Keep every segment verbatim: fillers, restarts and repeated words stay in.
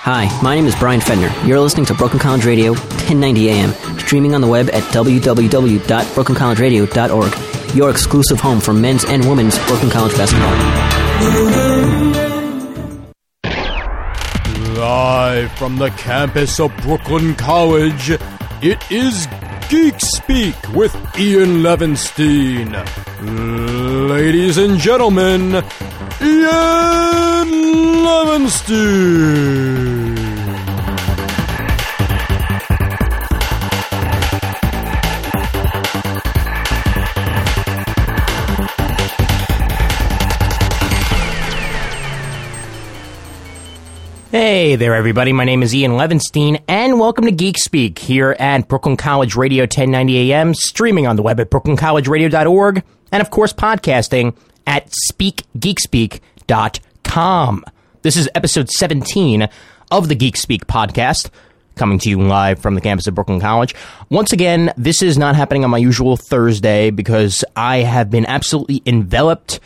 Hi, my name is Brian Fedner. You're listening to Brooklyn College Radio, ten ninety A M, streaming on the web at w w w dot brooklyn college radio dot org, your exclusive home for men's and women's Brooklyn College basketball. Live from the campus of Brooklyn College, it is Geek Speak with Ian Levinstein. Ladies and gentlemen, Ian Levinstein. Hey there, everybody. My name is Ian Levinstein, and welcome to Geek Speak here at Brooklyn College Radio, ten ninety A M, streaming on the web at brooklyn college radio dot org, and of course podcasting at speak geek speak dot com. This is episode seventeen of the Geek Speak podcast, coming to you live from the campus of Brooklyn College. Once again, this is not happening on my usual Thursday because I have been absolutely enveloped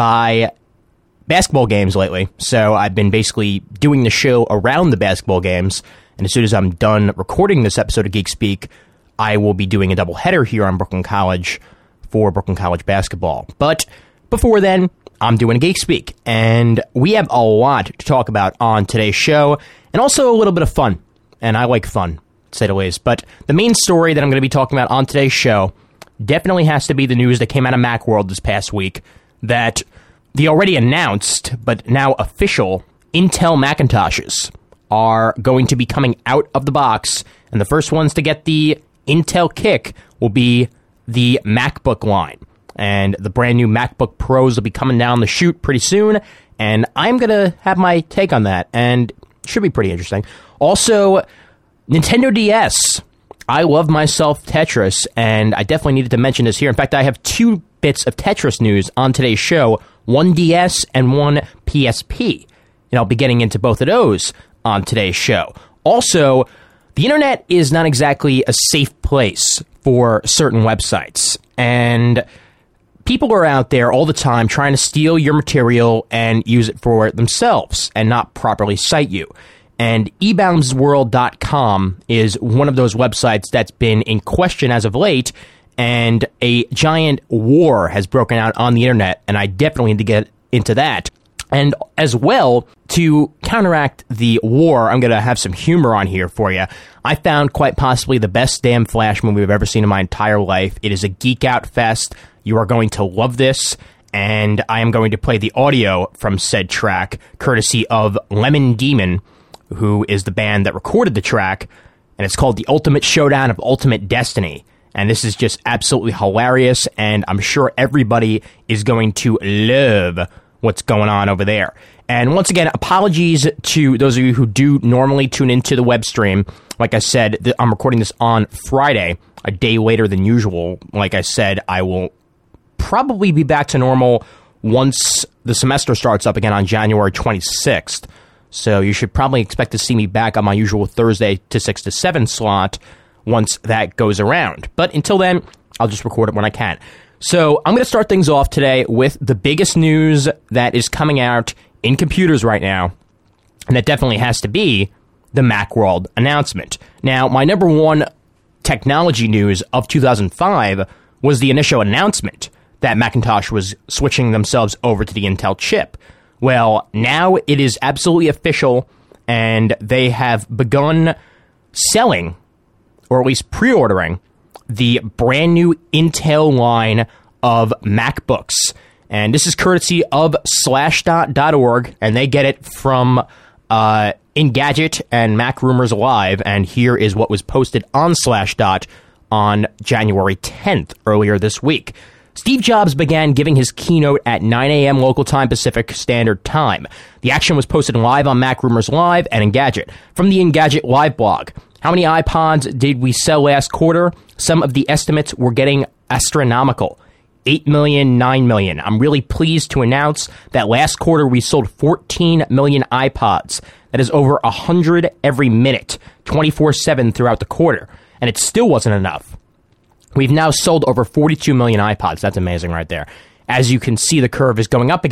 by basketball games lately, so I've been basically doing the show around the basketball games, and as soon as I'm done recording this episode of Geek Speak, I will be doing a doubleheader here on Brooklyn College for Brooklyn College basketball. But before then, I'm doing a Geek Speak, and we have a lot to talk about on today's show, and also a little bit of fun, and I like fun, to say the least. But the main story that I'm going to be talking about on today's show definitely has to be the news that came out of Macworld this past week, that the already announced, but now official, Intel Macintoshes are going to be coming out of the box, and the first ones to get the Intel kick will be the MacBook line. And the brand new MacBook Pros will be coming down the chute pretty soon, and I'm going to have my take on that, and it should be pretty interesting. Also, Nintendo D S. I love myself Tetris, and I definitely needed to mention this here. In fact, I have two bits of Tetris news on today's show, one D S and one P S P. And I'll be getting into both of those on today's show. Also, the internet is not exactly a safe place for certain websites, and people are out there all the time trying to steal your material and use it for themselves and not properly cite you. And e bounds world dot com is one of those websites that's been in question as of late, and a giant war has broken out on the internet, and I definitely need to get into that. And as well, to counteract the war, I'm going to have some humor on here for you. I found quite possibly the best damn Flash movie I've ever seen in my entire life. It is a geek out fest. You are going to love this, and I am going to play the audio from said track, courtesy of Lemon Demon, who is the band that recorded the track, and it's called The Ultimate Showdown of Ultimate Destiny. And this is just absolutely hilarious, and I'm sure everybody is going to love what's going on over there. And once again, apologies to those of you who do normally tune into the web stream. Like I said, th- I'm recording this on Friday, a day later than usual. Like I said, I will probably be back to normal once the semester starts up again on January twenty-sixth. So you should probably expect to see me back on my usual Thursday to six to seven slot once that goes around. But until then, I'll just record it when I can. So I'm going to start things off today with the biggest news that is coming out in computers right now, and that definitely has to be the Macworld announcement. Now, my number one technology news of two thousand five was the initial announcement that Macintosh was switching themselves over to the Intel chip. Well, now it is absolutely official, and they have begun selling, or at least pre-ordering, the brand new Intel line of MacBooks. And this is courtesy of slashdot dot org, and they get it from uh, Engadget and Mac Rumors Live, and here is what was posted on Slashdot on January tenth, earlier this week. Steve Jobs began giving his keynote at nine a.m. local time Pacific Standard Time. The action was posted live on Mac Rumors Live and Engadget. From the Engadget Live blog, how many iPods did we sell last quarter? Some of the estimates were getting astronomical. eight million, nine million. I'm really pleased to announce that last quarter we sold fourteen million iPods. That is over one hundred every minute, twenty-four seven throughout the quarter. And it still wasn't enough. We've now sold over forty-two million iPods. That's amazing right there. As you can see, the curve is going up again.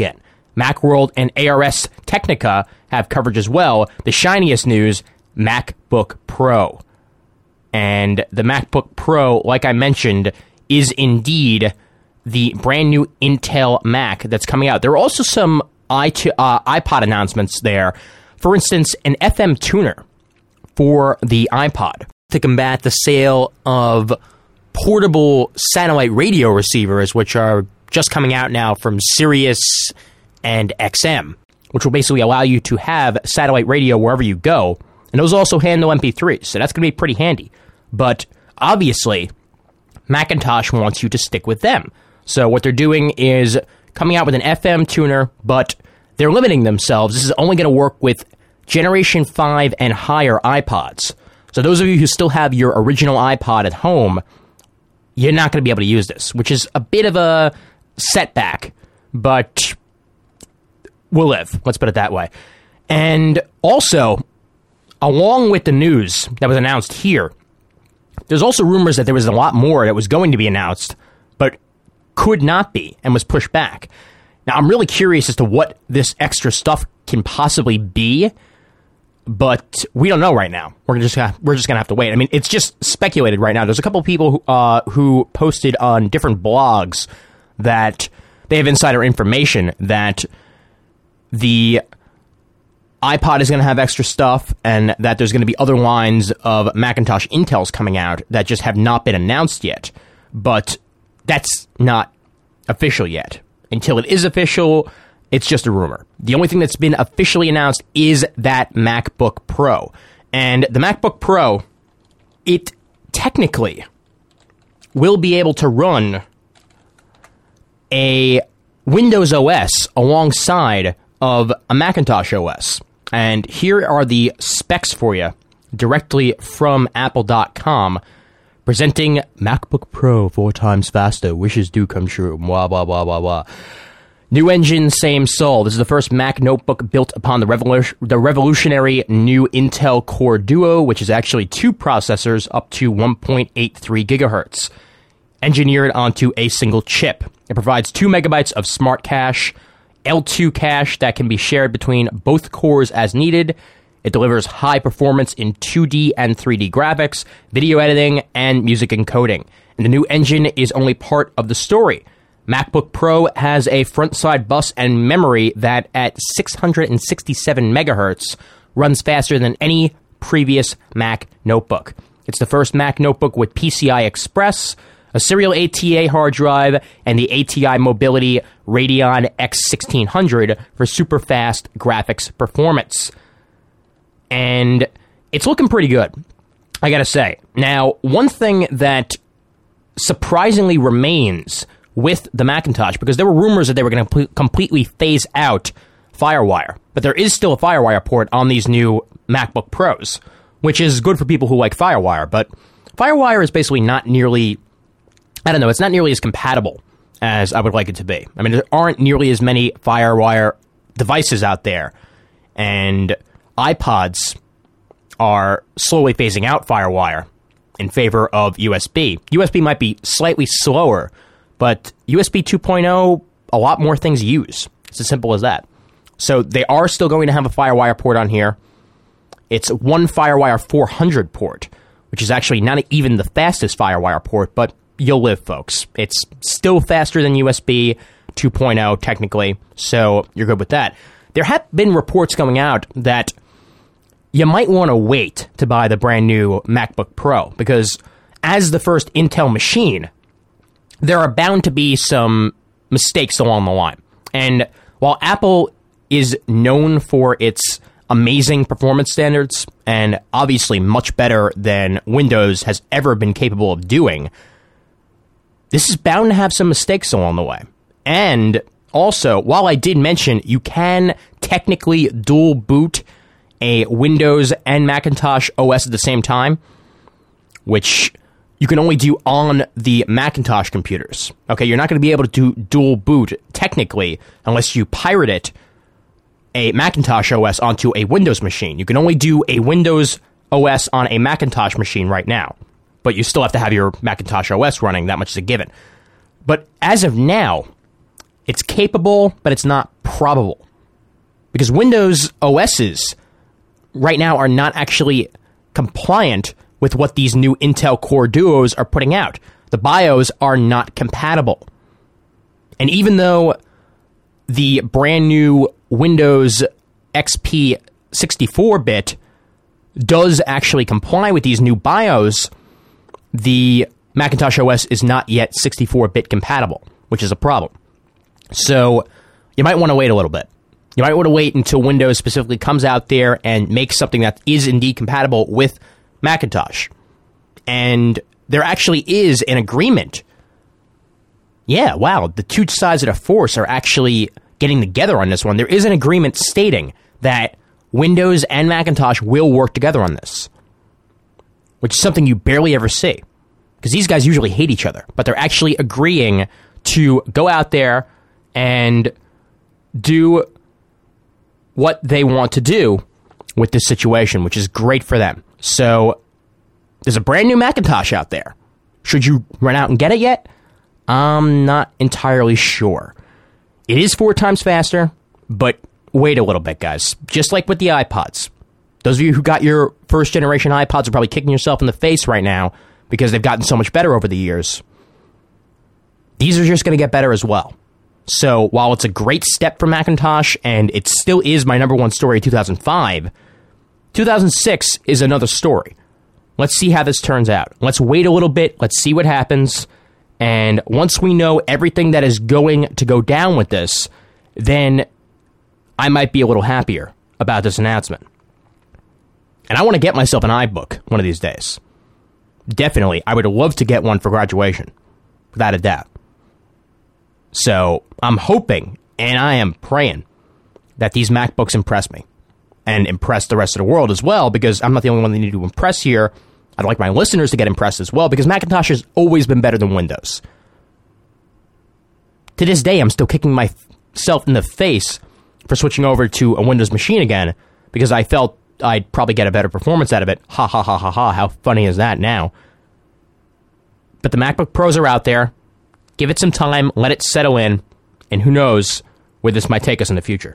Macworld and A R S Technica have coverage as well. The shiniest news, MacBook Pro. And the MacBook Pro, like I mentioned, is indeed the brand new Intel Mac that's coming out. There are also some i uh, iPod announcements there. For instance, an F M tuner for the iPod to combat the sale of portable satellite radio receivers, which are just coming out now from Sirius and X M, which will basically allow you to have satellite radio wherever you go. And those also handle M P threes, so that's going to be pretty handy. But obviously, Macintosh wants you to stick with them. So what they're doing is coming out with an F M tuner, but they're limiting themselves. This is only going to work with Generation five and higher iPods. So those of you who still have your original iPod at home, you're not going to be able to use this, which is a bit of a setback, but we'll live. Let's put it that way. And also, along with the news that was announced here, there's also rumors that there was a lot more that was going to be announced, but could not be and was pushed back. Now, I'm really curious as to what this extra stuff can possibly be, but we don't know right now. We're just gonna, we're just going to have to wait. I mean, it's just speculated right now. There's a couple of people who, uh, who posted on different blogs that they have insider information that the iPod is going to have extra stuff and that there's going to be other lines of Macintosh Intels coming out that just have not been announced yet. But that's not official yet. Until it is official, it's just a rumor. The only thing that's been officially announced is that MacBook Pro. And the MacBook Pro, it technically will be able to run a Windows O S alongside of a Macintosh O S. And here are the specs for you directly from Apple dot com, presenting MacBook Pro four times faster. Wishes do come true. Blah, blah, blah, blah, blah. New engine, same soul. This is the first Mac notebook built upon the, revolu- the revolutionary new Intel Core Duo, which is actually two processors up to one point eight three gigahertz, engineered onto a single chip. It provides two megabytes of smart cache, L two cache that can be shared between both cores as needed. It delivers high performance in two D and three D graphics, video editing, and music encoding. And the new engine is only part of the story. MacBook Pro has a front-side bus and memory that at six hundred sixty-seven megahertz runs faster than any previous Mac notebook. It's the first Mac notebook with P C I Express, a serial A T A hard drive, and the A T I Mobility Radeon X sixteen hundred for super fast graphics performance. And it's looking pretty good, I gotta say. Now, one thing that surprisingly remains with the Macintosh, because there were rumors that they were going to p- completely phase out FireWire, but there is still a FireWire port on these new MacBook Pros, which is good for people who like FireWire, but FireWire is basically not nearly, I don't know, it's not nearly as compatible as I would like it to be. I mean, there aren't nearly as many FireWire devices out there, and iPods are slowly phasing out FireWire in favor of U S B. U S B might be slightly slower, but U S B two point oh, a lot more things use. It's as simple as that. So they are still going to have a FireWire port on here. It's one FireWire four hundred port, which is actually not even the fastest FireWire port, but you'll live, folks. It's still faster than U S B two point oh, technically, so you're good with that. There have been reports coming out that you might want to wait to buy the brand new MacBook Pro, because as the first Intel machine, there are bound to be some mistakes along the line. And while Apple is known for its amazing performance standards, and obviously much better than Windows has ever been capable of doing, this is bound to have some mistakes along the way. And also, while I did mention you can technically dual boot a Windows and Macintosh O S at the same time, which you can only do on the Macintosh computers. Okay, you're not going to be able to do dual boot, technically, unless you pirate it, a Macintosh O S onto a Windows machine. You can only do a Windows O S on a Macintosh machine right now, but you still have to have your Macintosh O S running. That much is a given. But as of now, It's capable, but it's not probable. Because Windows O Ss right now are not actually compliant with what these new Intel Core Duos are putting out. The BIOS are not compatible. And even though the brand new Windows X P sixty-four bit does actually comply with these new BIOS, the Macintosh O S is not yet sixty-four bit compatible, which is a problem. So you might want to wait a little bit. You might want to wait until Windows specifically comes out there and makes something that is indeed compatible with Macintosh. And there actually is an agreement. Yeah, wow, the two sides of the force are actually getting together on this one. There is an agreement stating that Windows and Macintosh will work together on this, which is something you barely ever see, because these guys usually hate each other, but they're actually agreeing to go out there and do what they want to do with this situation, which is great for them. So there's a brand new Macintosh out there. Should you run out and get it yet? I'm not entirely sure. It is four times faster, but wait a little bit, guys. Just like with the iPods. Those of you who got your first generation iPods are probably kicking yourself in the face right now because they've gotten so much better over the years. These are just going to get better as well. So while it's a great step for Macintosh, and it still is my number one story of two thousand five, two thousand six is another story. Let's see how this turns out. Let's wait a little bit. Let's see what happens. And once we know everything that is going to go down with this, then I might be a little happier about this announcement. And I want to get myself an iBook one of these days. Definitely, I would love to get one for graduation, without a doubt. So I'm hoping, and I am praying, that these MacBooks impress me, and impress the rest of the world as well, because I'm not the only one that need to impress here. I'd like my listeners to get impressed as well, because Macintosh has always been better than Windows. To this day, I'm still kicking myself in the face for switching over to a Windows machine again, because I felt I'd probably get a better performance out of it. Ha ha ha ha ha, how funny is that now? But the MacBook Pros are out there. Give it some time, let it settle in, and who knows where this might take us in the future.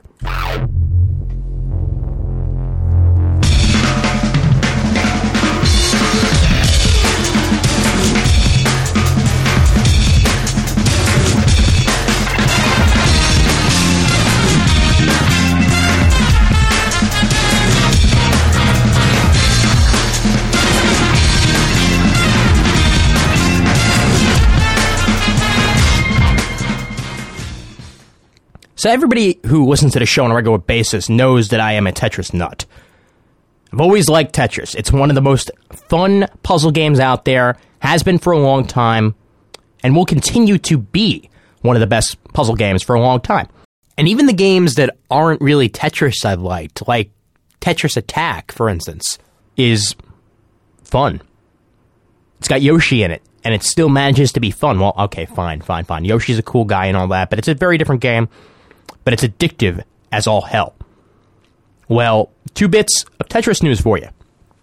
So everybody who listens to the show on a regular basis knows that I am a Tetris nut. I've always liked Tetris. It's one of the most fun puzzle games out there, has been for a long time, and will continue to be one of the best puzzle games for a long time. And even the games that aren't really Tetris I've liked, like Tetris Attack, for instance, is fun. It's got Yoshi in it, and it still manages to be fun. Well, okay, fine, fine, fine. Yoshi's a cool guy and all that, but it's a very different game. But it's addictive as all hell. Well, two bits of Tetris news for you.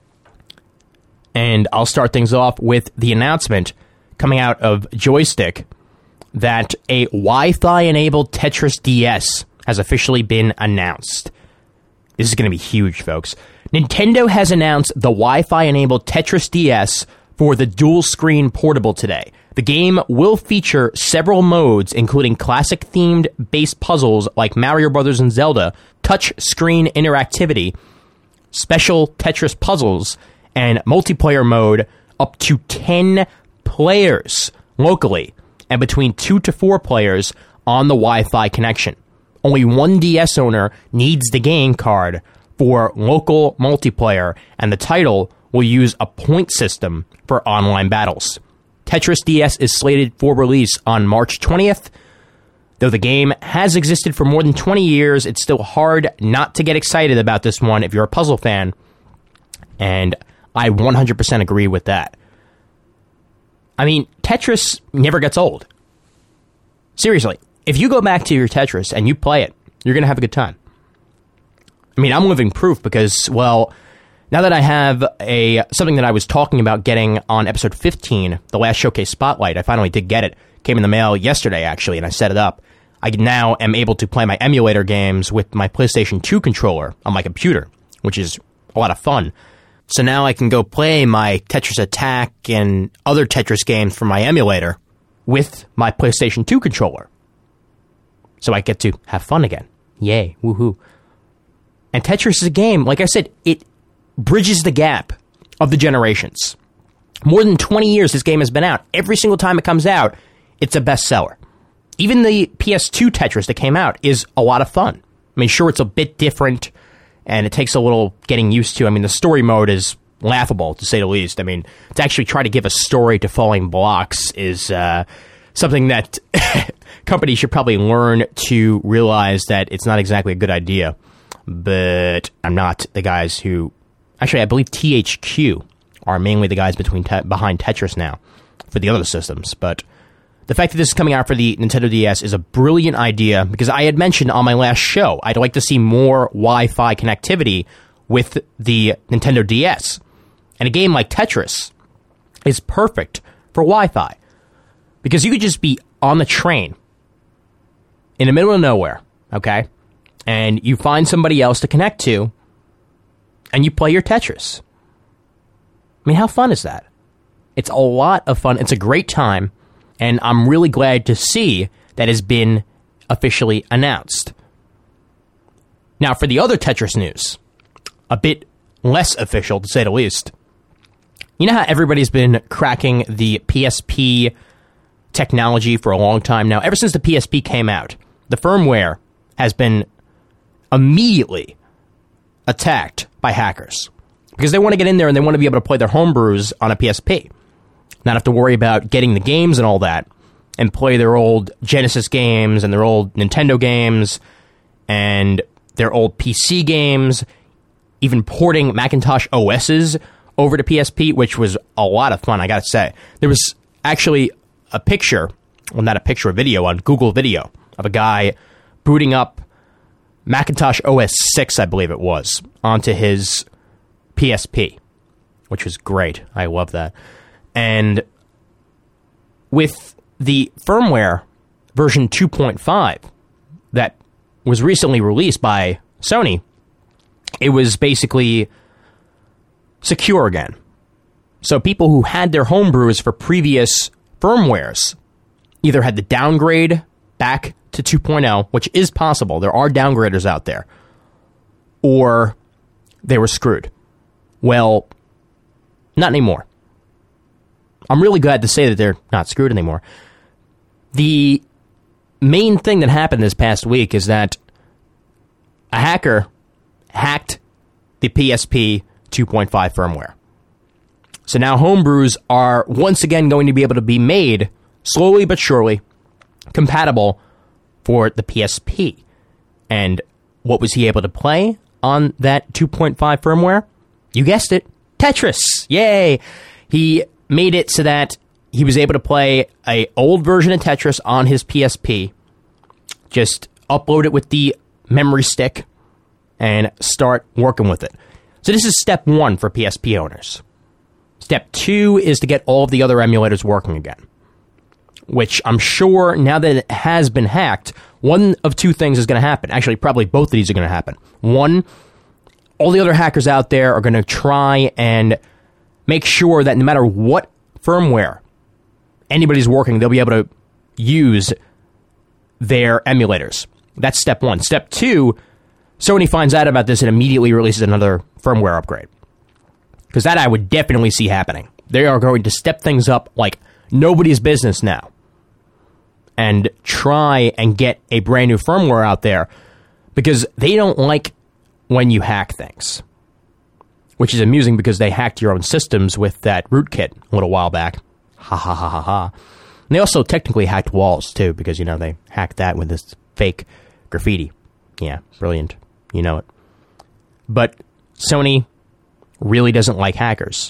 And I'll start things off with the announcement coming out of Joystick that a Wi-Fi enabled Tetris D S has officially been announced. This is going to be huge, folks. Nintendo has announced the Wi-Fi enabled Tetris D S for the dual screen portable today. The game will feature several modes, including classic-themed based puzzles like Mario Brothers and Zelda, touch-screen interactivity, special Tetris puzzles, and multiplayer mode up to ten players locally, and between two to four players on the Wi-Fi connection. Only one D S owner needs the game card for local multiplayer, and the title will use a point system for online battles. Tetris D S is slated for release on March twentieth. Though the game has existed for more than twenty years, it's still hard not to get excited about this one if you're a puzzle fan. And I one hundred percent agree with that. I mean, Tetris never gets old. Seriously, if you go back to your Tetris and you play it, you're going to have a good time. I mean, I'm living proof because, well, now that I have a something that I was talking about getting on episode fifteen, the last Showcase Spotlight, I finally did get it. Came in the mail yesterday, actually, and I set it up. I now am able to play my emulator games with my PlayStation two controller on my computer, which is a lot of fun. So now I can go play my Tetris Attack and other Tetris games from my emulator with my PlayStation two controller. So I get to have fun again. Yay, woohoo. And Tetris is a game, like I said, it bridges the gap of the generations. More than twenty years this game has been out. Every single time it comes out, it's a bestseller. Even the P S two Tetris that came out is a lot of fun. I mean, sure, it's a bit different, and it takes a little getting used to. I mean, the story mode is laughable, to say the least. I mean, to actually try to give a story to falling blocks is uh, something that companies should probably learn to realize that it's not exactly a good idea. But I'm not the guys who... Actually, I believe T H Q are mainly the guys between te- behind Tetris now for the other systems. But the fact that this is coming out for the Nintendo D S is a brilliant idea, because I had mentioned on my last show I'd like to see more Wi-Fi connectivity with the Nintendo D S. And a game like Tetris is perfect for Wi-Fi, because you could just be on the train in the middle of nowhere, okay? And you find somebody else to connect to, and you play your Tetris. I mean, how fun is that? It's a lot of fun. It's a great time, and I'm really glad to see that has been officially announced. Now, for the other Tetris news, a bit less official, to say the least. You know how everybody's been cracking the P S P technology for a long time now? Ever since the P S P came out, the firmware has been immediately attacked by hackers, because they want to get in there and they want to be able to play their homebrews on a P S P. Not have to worry about getting the games and all that, and play their old Genesis games and their old Nintendo games and their old P C games, even porting Macintosh O S's over to P S P, which was a lot of fun, I gotta say. There was actually a picture, well, not a picture, a video on Google Video of a guy booting up Macintosh O S six, I believe it was, onto his P S P, which was great. I love that. And with the firmware version two point five that was recently released by Sony, it was basically secure again. So people who had their homebrews for previous firmwares either had to downgrade back to two point oh, which is possible. There are downgraders out there. Or they were screwed. Well, not anymore. I'm really glad to say that they're not screwed anymore. The main thing that happened this past week is that a hacker hacked the P S P two point five firmware. So now homebrews are once again going to be able to be made, slowly but surely, compatible for the P S P. And what was he able to play on that two point five firmware? You guessed it, Tetris. Yay! He made it so that he was able to play a old version of Tetris on his P S P. Just upload it with the memory stick and start working with it. So this is step one for P S P owners. Step two is to get all of the other emulators working again, which I'm sure now that it has been hacked, one of two things is going to happen. Actually, probably both of these are going to happen. One, all the other hackers out there are going to try and make sure that no matter what firmware anybody's working, they'll be able to use their emulators. That's step one. Step two, Sony finds out about this and immediately releases another firmware upgrade. Because that I would definitely see happening. They are going to step things up like nobody's business now, and try and get a brand new firmware out there, because they don't like when you hack things. Which is amusing, because they hacked your own systems with that rootkit a little while back. Ha ha ha ha ha. And they also technically hacked walls too, because, you know, they hacked that with this fake graffiti. Yeah, brilliant. You know it. But Sony really doesn't like hackers.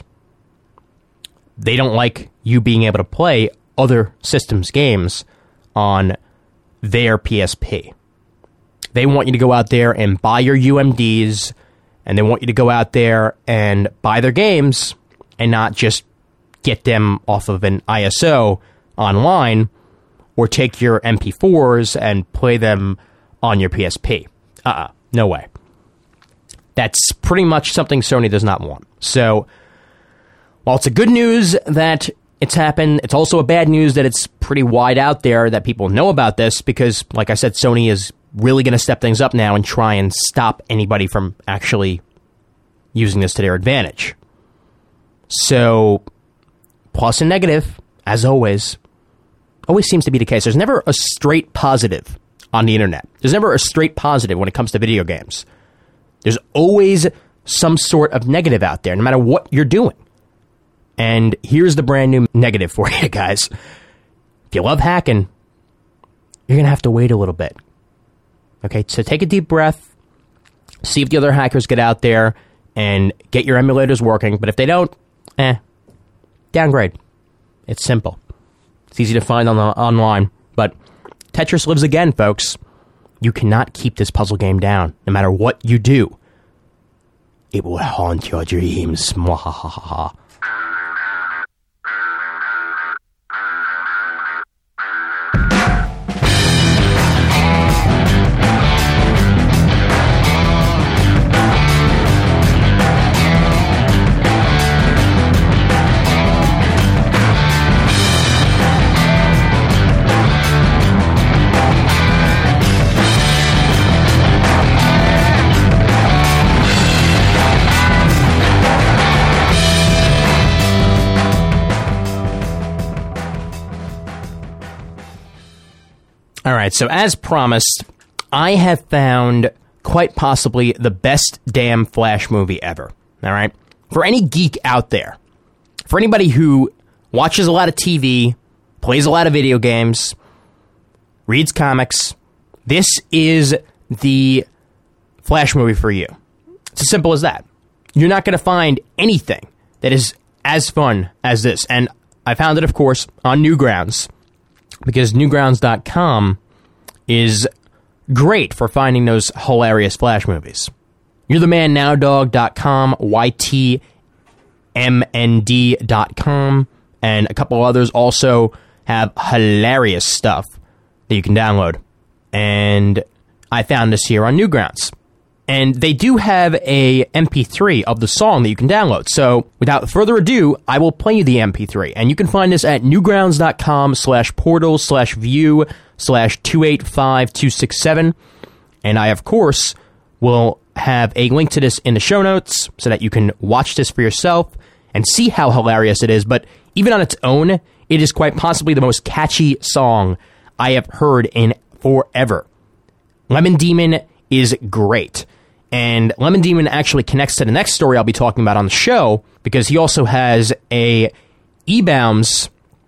They don't like you being able to play other systems games on their P S P. They want you to go out there and buy your U M Ds, and they want you to go out there and buy their games and not just get them off of an I S O online or take your M P fours and play them on your P S P. Uh-uh, no way. That's pretty much something Sony does not want. So, while it's a good news that it's happened, it's also a bad news that it's pretty wide out there that people know about this because, like I said, Sony is really going to step things up now and try and stop anybody from actually using this to their advantage. So, plus and negative, as always, always seems to be the case. There's never a straight positive on the internet. There's never a straight positive when it comes to video games. There's always some sort of negative out there, no matter what you're doing. And here's the brand new negative for you guys. If you love hacking, you're going to have to wait a little bit. Okay, so take a deep breath, see if the other hackers get out there and get your emulators working. But if they don't, eh, downgrade. It's simple. It's easy to find on the, online. But Tetris lives again, folks. You cannot keep this puzzle game down, no matter what you do. It will haunt your dreams. Mwahaha. All right, so as promised, I have found quite possibly the best damn Flash movie ever. All right? For any geek out there, for anybody who watches a lot of T V, plays a lot of video games, reads comics, this is the Flash movie for you. It's as simple as that. You're not going to find anything that is as fun as this. And I found it, of course, on Newgrounds. Because Newgrounds dot com is great for finding those hilarious Flash movies. You're the Man Now Dog dot com, Y T M N D dot com, and a couple others also have hilarious stuff that you can download. And I found this here on Newgrounds. And they do have a M P three of the song that you can download. So, without further ado, I will play you the M P three. And you can find this at newgrounds dot com slash portal slash view slash two eight five two six seven. And I, of course, will have a link to this in the show notes so that you can watch this for yourself and see how hilarious it is. But even on its own, it is quite possibly the most catchy song I have heard in forever. Lemon Demon is great. And Lemon Demon actually connects to the next story I'll be talking about on the show, because he also has a E-Bounds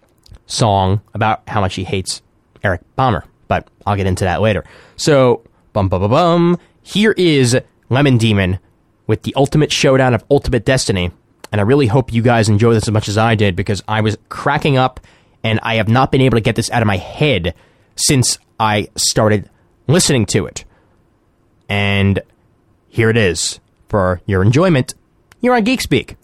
song about how much he hates Eric Balmer. But I'll get into that later. So, bum bum bum bum. Here is Lemon Demon with the ultimate showdown of Ultimate Destiny. And I really hope you guys enjoy this as much as I did, because I was cracking up, and I have not been able to get this out of my head since I started listening to it. And here it is for your enjoyment. You're on GeekSpeak.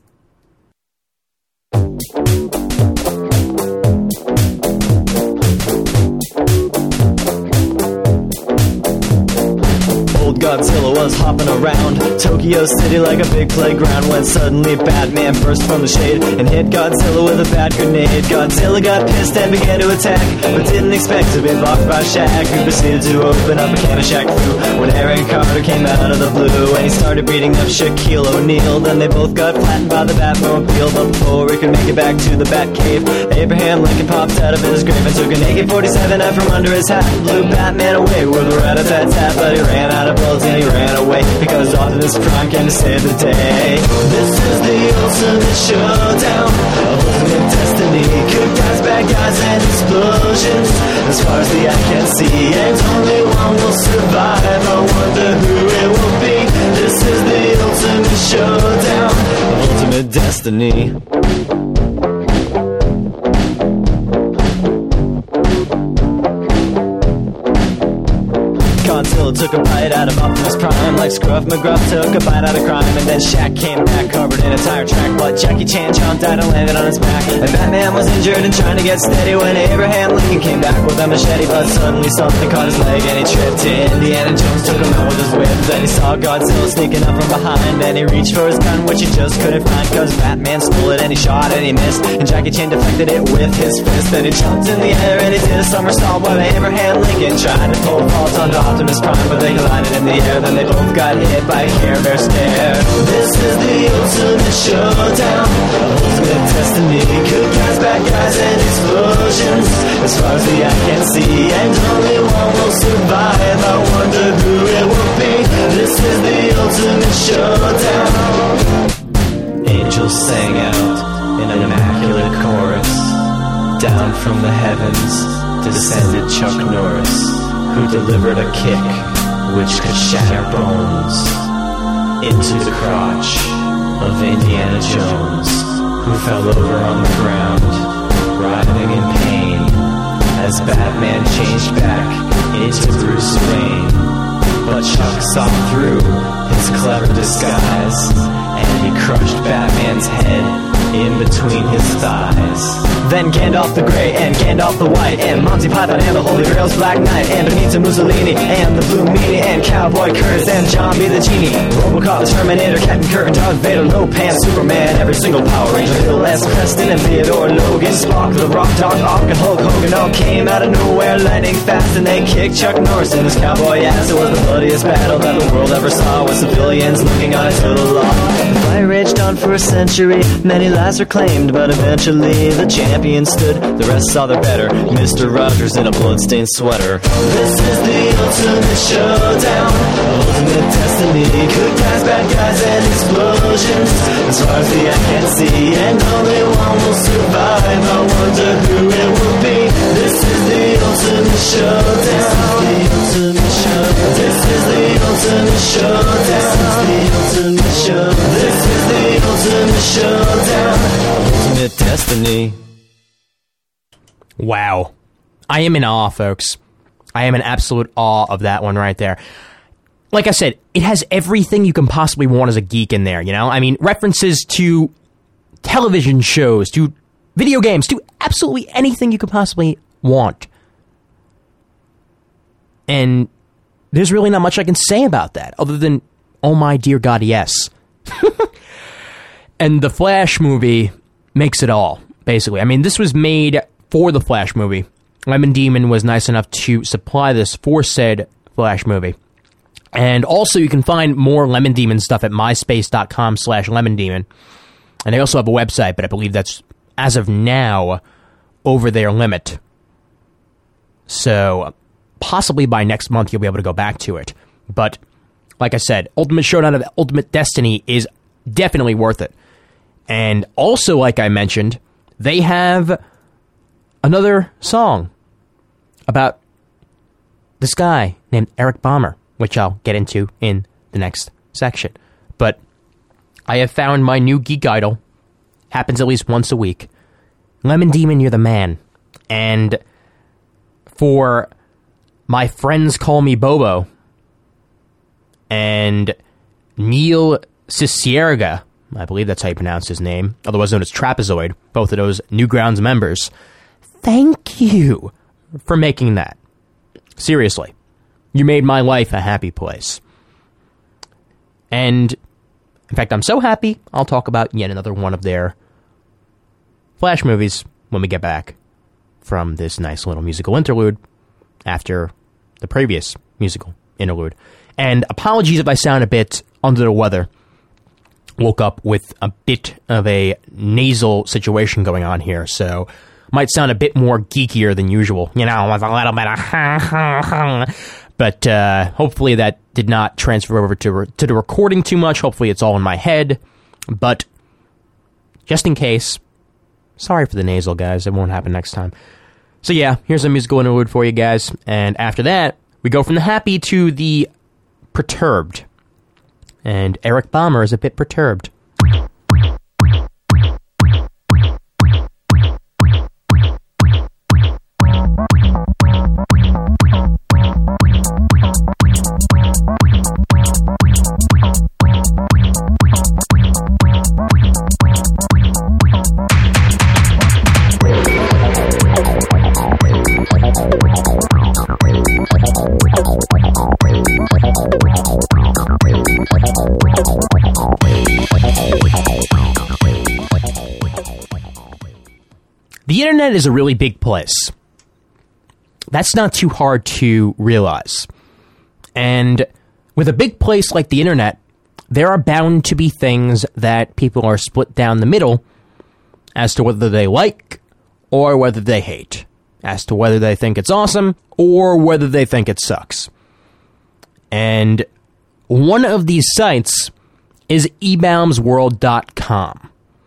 Old Godzilla was hopping around Tokyo City like a big playground, when suddenly Batman burst from the shade and hit Godzilla with a bat grenade. Godzilla got pissed and began to attack, but didn't expect to be blocked by Shaq, who proceeded to open up a can of Shaq Fu when Aaron Carter came out of the blue and he started beating up Shaquille O'Neal. Then they both got flattened by the Batmobile, but before he could make it back to the Batcave, Abraham Lincoln popped out of his grave and took an A K forty-seven out from under his hat and blew Batman away with a rat-a-tat-tat. But he ran out of bullets and he ran away, because Optimus Prime came to save the day. This is the ultimate showdown of ultimate destiny. Good guys, bad guys, and explosions as far as the eye can see, and only one will survive. I wonder who it will be. This is the ultimate showdown of ultimate destiny. Godzilla took a bite out of Optimus Prime, like Scruff McGruff took a bite out of crime. And then Shaq came back covered in a tire track, but Jackie Chan jumped out and landed on his back. And Batman was injured and trying to get steady when Abraham Lincoln came back with a machete, but suddenly something caught his leg and he tripped. Indiana Jones took him out with his whip. Then he saw Godzilla sneaking up from behind, and he reached for his gun, which he just couldn't find, cause Batman stole it and he shot and he missed, and Jackie Chan deflected it with his fist. Then he jumped in the air and he did a somersault while Abraham Lincoln tried to pull fault onto Optimus Prime, but they collided in the air. Then they both got hit by a Care Bear stare. This is the ultimate showdown, ultimate destiny. Good guys, bad guys, and explosions, as far as the eye can see, and only one will survive. I wonder who it will be. This is the ultimate showdown. Angels sang out in an immaculate chorus. Down from the heavens descended Chuck Norris, who delivered a kick which could shatter bones into the crotch of Indiana Jones, who fell over on the ground, writhing in pain, as Batman changed back into Bruce Wayne. But Chuck saw through his clever disguise, and he crushed Batman's head in between his thighs. Then Gandalf the Grey and Gandalf the White, and Monty Python and the Holy Grail's Black Knight, and Benito Mussolini and the Blue Meanie, and Cowboy Curtis and John B. the Genie, Robocop, the Terminator, Captain Kirk, and Darth Vader, Lopan, Superman, every single Power Ranger, Bill S. Preston and Theodore Logan, Spock, the Rock, Doc Ock, and Hulk Hogan all came out of nowhere, lightning fast, and they kicked Chuck Norris in his cowboy ass. It was the bloodiest battle that the world ever saw, with civilians looking on until the law. The fight raged on for a century, many lives were claimed, but eventually the champion stood. The rest saw their better, Mister Rogers in a bloodstained sweater. This is the ultimate showdown, ultimate destiny. Good guys, bad guys, and explosions, as far as the eye can see, and only one will survive. I wonder who it will be. This is the ultimate showdown. This is the ultimate showdown. This is the ultimate showdown. This is the ultimate showdown. This is the ultimate showdown. Ultimate destiny. Wow. I am in awe, folks. I am in absolute awe of that one right there. Like I said, it has everything you can possibly want as a geek in there, you know? I mean, references to television shows, to video games, to absolutely anything you could possibly want. And there's really not much I can say about that, other than, oh my dear God, yes. And the Flash movie makes it all, basically. I mean, this was made for the Flash movie. Lemon Demon was nice enough to supply this for said Flash movie. And also, you can find more Lemon Demon stuff at myspace.com slash Lemon Demon. And they also have a website, but I believe that's, as of now, over their limit. So, possibly by next month, you'll be able to go back to it. But, like I said, Ultimate Showdown of Ultimate Destiny is definitely worth it. And also, like I mentioned, they have another song about this guy named Eric Balmer, which I'll get into in the next section. But I have found my new geek idol. Happens at least once a week. Lemon Demon, you're the man. And for my friends call me Bobo and Neil Cicierga, I believe that's how you pronounce his name, otherwise known as Trapezoid, both of those Newgrounds members, thank you for making that. Seriously. You made my life a happy place. And, in fact, I'm so happy, I'll talk about yet another one of their Flash movies when we get back from this nice little musical interlude after the previous musical interlude. And apologies if I sound a bit under the weather. Woke up with a bit of a nasal situation going on here, so might sound a bit more geekier than usual, you know, with a little bit of but uh, hopefully that did not transfer over to, re- to the recording too much. Hopefully it's all in my head, but just in case, sorry for the nasal, guys. It won't happen next time. So yeah, here's a musical interlude for you guys, and after that, we go from the happy to the perturbed. And Eric Balmer is a bit perturbed. the internet is a really big place. That's not too hard to realize. And with a big place like the internet, there are bound to be things that people are split down the middle as to whether they like or whether they hate, as to whether they think it's awesome or whether they think it sucks. And one of these sites is e bounds world dot com.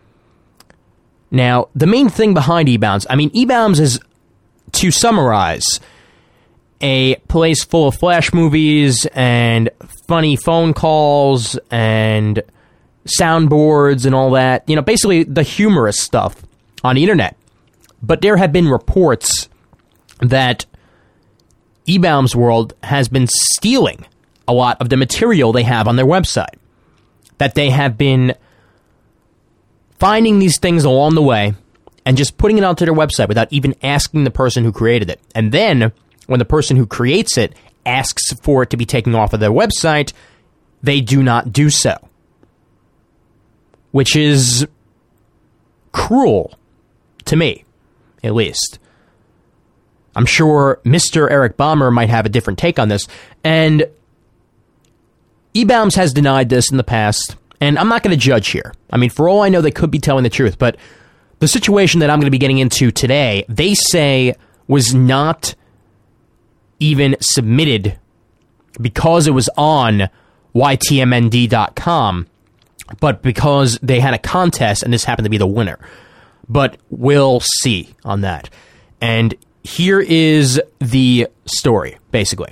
Now, the main thing behind eBounds, I mean, eBounds is, to summarize, a place full of flash movies and funny phone calls and soundboards and all that. You know, basically the humorous stuff on the internet. But there have been reports that eBounds World has been stealing a lot of the material they have on their website. That they have been finding these things along the way and just putting it onto their website without even asking the person who created it. And then, when the person who creates it asks for it to be taken off of their website, they do not do so. Which is cruel, to me, at least. I'm sure Mister Eric Baumer might have a different take on this. And eBounds has denied this in the past, and I'm not going to judge here. I mean, for all I know, they could be telling the truth, but the situation that I'm going to be getting into today, they say was not even submitted because it was on Y T M N D dot com, but because they had a contest and this happened to be the winner. But we'll see on that. And here is the story, basically.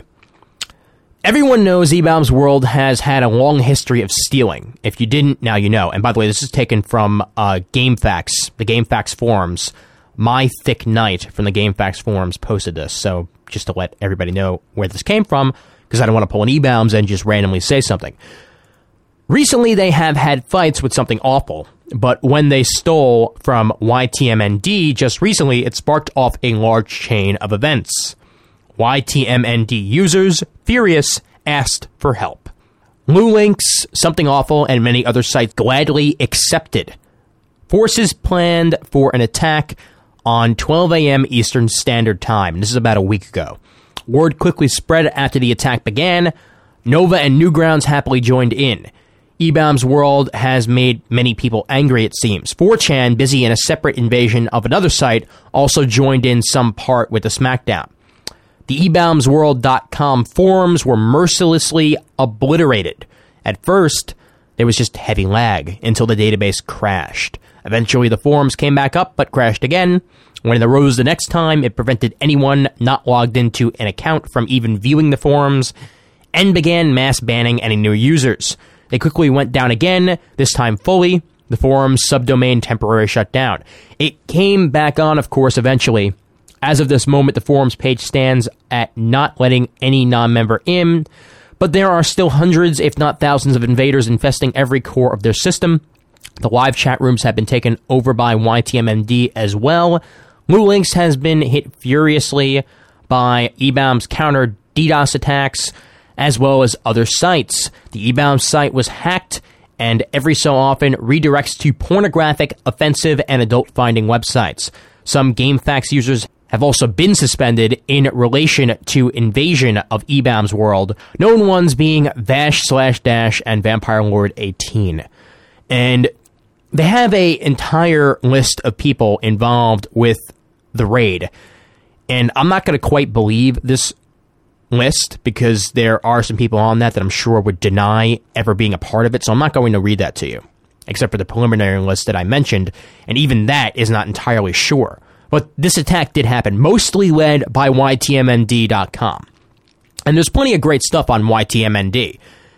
Everyone knows eBounds World has had a long history of stealing. If you didn't, now you know. And by the way, this is taken from uh, GameFAQs, the GameFAQs forums. My Thick Knight from the GameFAQs forums posted this, so just to let everybody know where this came from, because I don't want to pull an eBounds and just randomly say something. Recently, they have had fights with something awful, but when they stole from Y T M N D just recently, it sparked off a large chain of events. Y T M N D users, furious, asked for help. Lulinx, Something Awful, and many other sites gladly accepted. Forces planned for an attack on twelve a.m. Eastern Standard Time. This is about a week ago. Word quickly spread after the attack began. Nova and Newgrounds happily joined in. eBounds World has made many people angry, it seems. four chan, busy in a separate invasion of another site, also joined in some part with the smackdown. The e bounds world dot com forums were mercilessly obliterated. At first, there was just heavy lag until the database crashed. Eventually, the forums came back up, but crashed again. When it arose the next time, it prevented anyone not logged into an account from even viewing the forums, and began mass banning any new users. They quickly went down again, this time fully. The forum's subdomain temporarily shut down. It came back on, of course, eventually. As of this moment, the forums page stands at not letting any non-member in, but there are still hundreds, if not thousands, of invaders infesting every core of their system. The live chat rooms have been taken over by Y T M N D as well. Lulinx has been hit furiously by eBounds counter DDoS attacks, as well as other sites. The eBounds site was hacked, and every so often redirects to pornographic, offensive, and adult-finding websites. Some GameFAQs users have also been suspended in relation to invasion of eBounds World, known ones being Vash slash Dash and Vampire Lord eighteen. And they have a entire list of people involved with the raid. And I'm not going to quite believe this list because there are some people on that that I'm sure would deny ever being a part of it. So I'm not going to read that to you, except for the preliminary list that I mentioned. And even that is not entirely sure. But this attack did happen, mostly led by Y T M N D dot com. And there's plenty of great stuff on Y T M N D.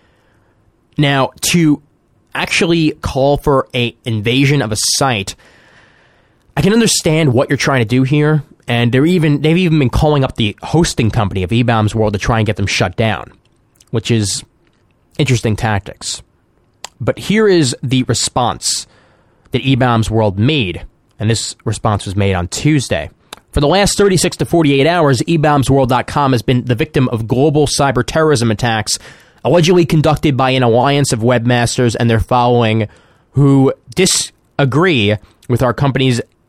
Now, to actually call for a invasion of a site, I can understand what you're trying to do here, and they're even they've even been calling up the hosting company of eBounds World to try and get them shut down, which is interesting tactics. But here is the response that eBounds World made, and this response was made on Tuesday. For the last thirty-six to forty-eight hours, e bounds world dot com has been the victim of global cyber terrorism attacks allegedly conducted by an alliance of webmasters and their following who disagree with our company's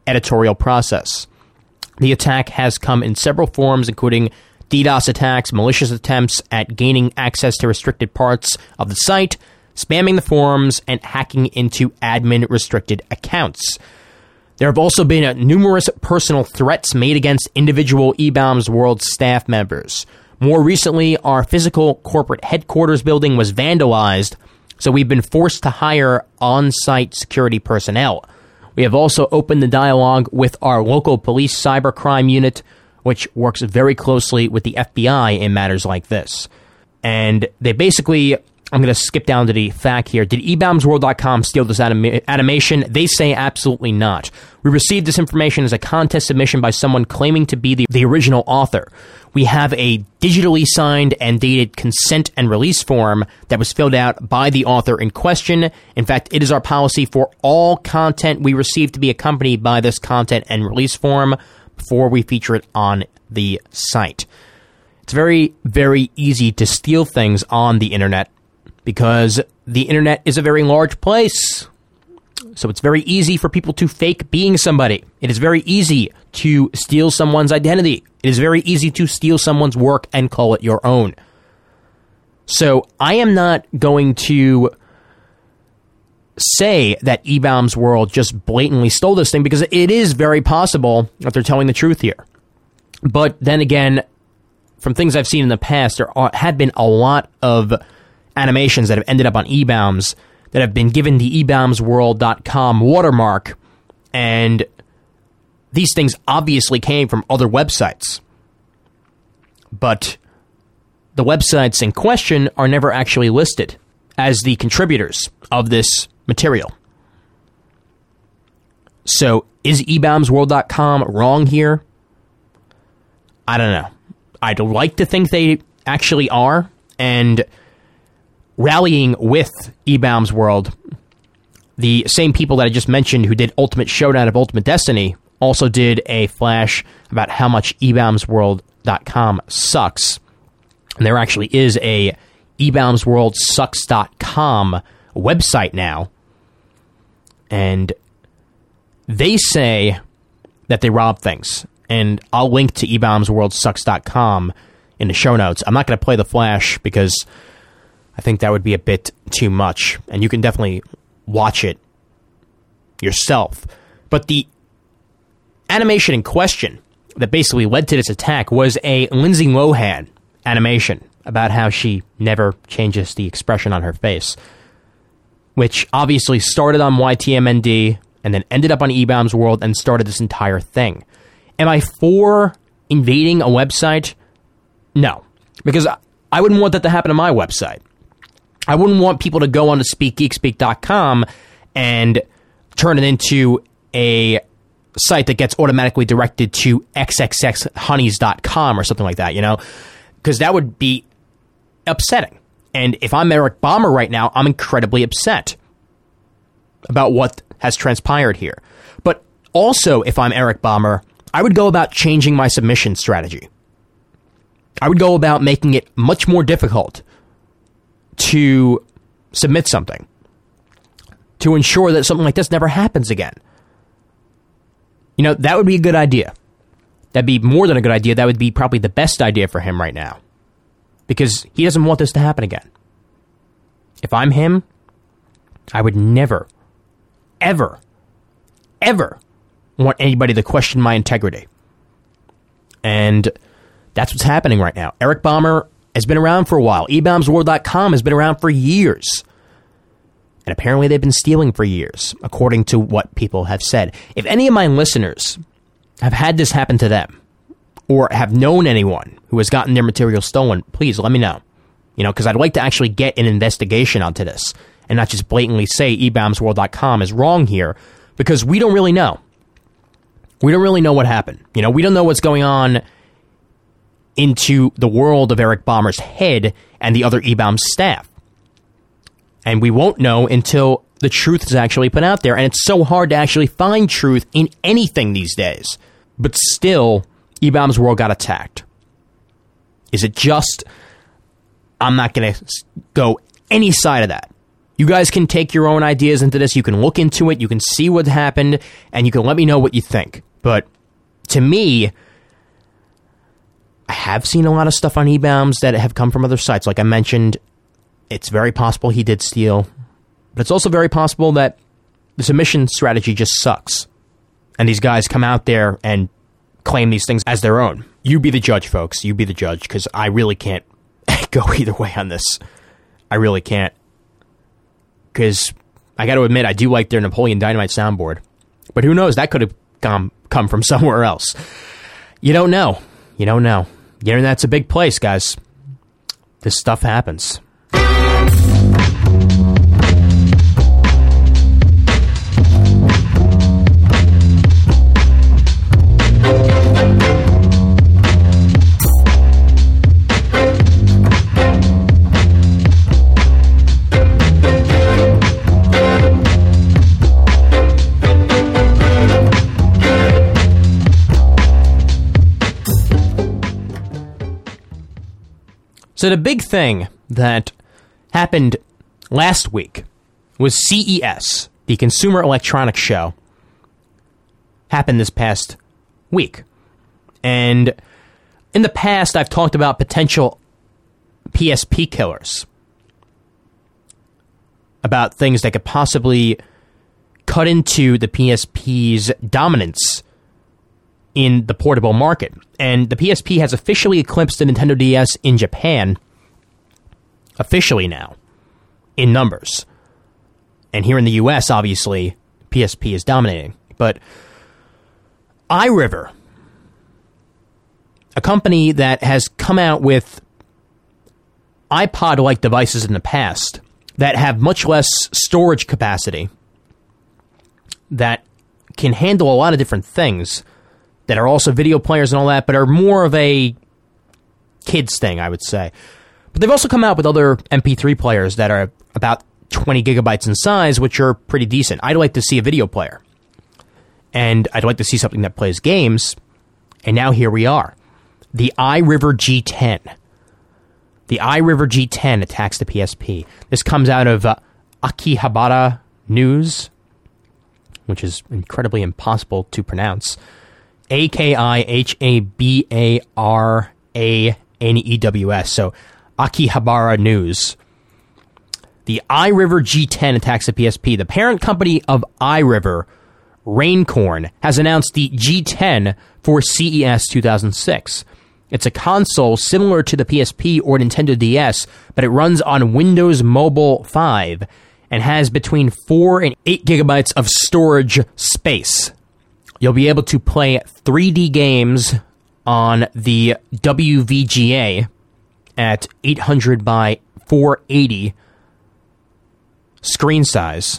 editorial process. The attack has come in several forms, including DDoS attacks, malicious attempts at gaining access to restricted parts of the site, spamming the forums, and hacking into admin-restricted accounts. There have also been uh, numerous personal threats made against individual eBaum's World staff members. More recently, our physical corporate headquarters building was vandalized, so we've been forced to hire on-site security personnel. We have also opened the dialogue with our local police cybercrime unit, which works very closely with the F B I in matters like this. And they basically, I'm going to skip down to the fact here. Did e baums world dot com steal this anim- animation? They say absolutely not. We received this information as a contest submission by someone claiming to be the, the original author. We have a digitally signed and dated consent and release form that was filled out by the author in question. In fact, it is our policy for all content we receive to be accompanied by this content and release form before we feature it on the site. It's very, very easy to steal things on the internet because the internet is a very large place. So it's very easy for people to fake being somebody. It is very easy to steal someone's identity. It is very easy to steal someone's work and call it your own. So I am not going to say that eBaum's World just blatantly stole this thing because it is very possible that they're telling the truth here. But then again, from things I've seen in the past, there are, had been a lot of animations that have ended up on eBaum's that have been given the e baums world dot com watermark, and these things obviously came from other websites. But the websites in question are never actually listed as the contributors of this material. So is e baums world dot com wrong here? I don't know. I'd like to think they actually are, and rallying with eBaum's World, the same people that I just mentioned who did Ultimate Showdown of Ultimate Destiny also did a flash about how much e baums world dot com sucks. And there actually is a e baums world sucks dot com website now. And they say that they rob things. And I'll link to e baums world sucks dot com in the show notes. I'm not going to play the flash because I think that would be a bit too much. And you can definitely watch it yourself. But the animation in question that basically led to this attack was a Lindsay Lohan animation about how she never changes the expression on her face, which obviously started on Y T M N D and then ended up on eBaum's World and started this entire thing. Am I for invading a website? No, because I wouldn't want that to happen to my website. I wouldn't want people to go on to speak geek speak dot com and turn it into a site that gets automatically directed to x x x honeys dot com or something like that, you know? Because that would be upsetting. And if I'm Eric Baumer right now, I'm incredibly upset about what has transpired here. But also, if I'm Eric Baumer, I would go about changing my submission strategy. I would go about making it much more difficult to submit something to ensure that something like this never happens again. You know, that would be a good idea. That'd be more than a good idea. That would be probably the best idea for him right now, because he doesn't want this to happen again. If I'm him, I would never, ever, ever want anybody to question my integrity. And that's what's happening right now. Eric Baumer has been around for a while. e baums world dot com has been around for years. And apparently they've been stealing for years, according to what people have said. If any of my listeners have had this happen to them, or have known anyone who has gotten their material stolen, please let me know. You know, because I'd like to actually get an investigation onto this, and not just blatantly say e baums world dot com is wrong here, because we don't really know. We don't really know what happened. You know, we don't know what's going on into the world of Eric Baumer's head and the other eBaum's staff. And we won't know until the truth is actually put out there. And it's so hard to actually find truth in anything these days. But still, eBaum's World got attacked. Is it just... I'm not going to go any side of that. You guys can take your own ideas into this. You can look into it. You can see what happened, and you can let me know what you think. But to me, I have seen a lot of stuff on eBaums that have come from other sites. Like I mentioned, it's very possible he did steal. But it's also very possible that the submission strategy just sucks. And these guys come out there and claim these things as their own. You be the judge, folks. You be the judge, because I really can't go either way on this. I really can't. Because I got to admit, I do like their Napoleon Dynamite soundboard. But who knows? That could have come, come from somewhere else. You don't know. You don't know. The internet's a big place, guys. This stuff happens. So the big thing that happened last week was C E S, the Consumer Electronics Show, happened this past week. And in the past, I've talked about potential P S P killers, about things that could possibly cut into the P S P's dominance in the portable market. And the P S P has officially eclipsed the Nintendo D S in Japan, officially now, in numbers. And here in the U S, obviously, P S P is dominating. But iRiver, a company that has come out with iPod-like devices in the past that have much less storage capacity, that can handle a lot of different things, that are also video players and all that, but are more of a kids thing, I would say. But they've also come out with other M P three players that are about twenty gigabytes in size, which are pretty decent. I'd like to see a video player. And I'd like to see something that plays games. And now here we are. The iRiver G ten. The iRiver G ten attacks the P S P. This comes out of uh, Akihabara News, which is incredibly impossible to pronounce. A K I H A B A R A N E W S. So, Akihabara News. The iRiver G ten attacks the P S P. The parent company of iRiver, Raincorn, has announced the G ten for C E S two thousand six. It's a console similar to the P S P or Nintendo D S, but it runs on Windows Mobile five and has between four and eight gigabytes of storage space. You'll be able to play three D games on the W V G A at eight hundred by four eighty screen size.